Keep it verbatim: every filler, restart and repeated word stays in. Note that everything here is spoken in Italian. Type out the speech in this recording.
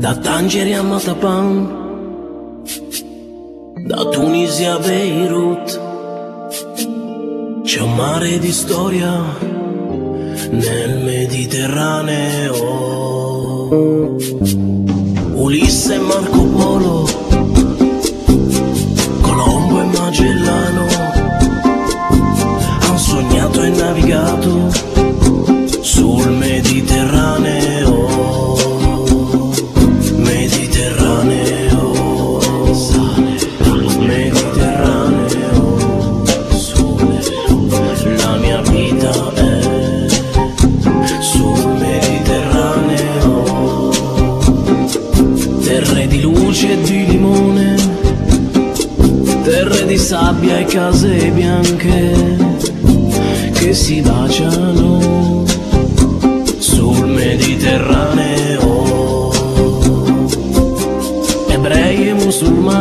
Da Tangeri a Matapan, da Tunisia a Beirut, c'è un mare di storia nel Mediterraneo. Ulisse e Marco Polo, Colombo e Magellano han sognato e navigato sul Mediterraneo. Mediterraneo, Mediterraneo, sole, la mia vita è sul Mediterraneo. Terre di luce e di limone, terre di sabbia e case bianche che si baciano